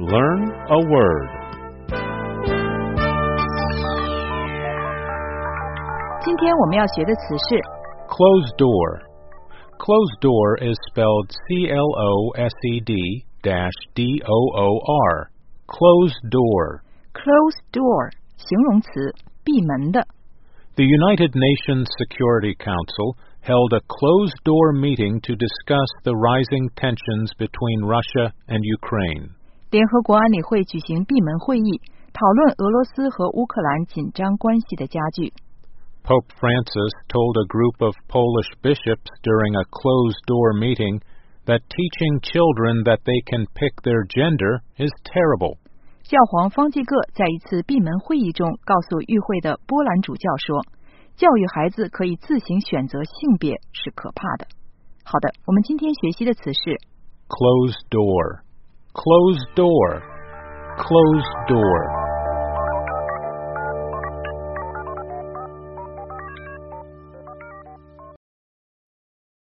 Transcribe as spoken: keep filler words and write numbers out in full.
Learn a word. 今天我们要学的词是 Closed door. Closed door is spelled C L O S E D dash D O O R. Closed door. closed door 形容词，闭门的。 The United Nations Security Council held a closed-door meeting to discuss the rising tensions between Russia and Ukraine. 联合国安理会举行闭门会议，讨论俄罗斯和乌克兰紧张关系的加剧。 Pope Francis told a group of Polish bishops during a closed-door meeting that teaching children that they can pick their gender is terrible. 教皇方济各在一次闭门会议中告诉与会的波兰主教说，教育孩子可以自行选择性别是可怕的。好的，我们今天学习的词是 Closed door. Closed door. Closed door.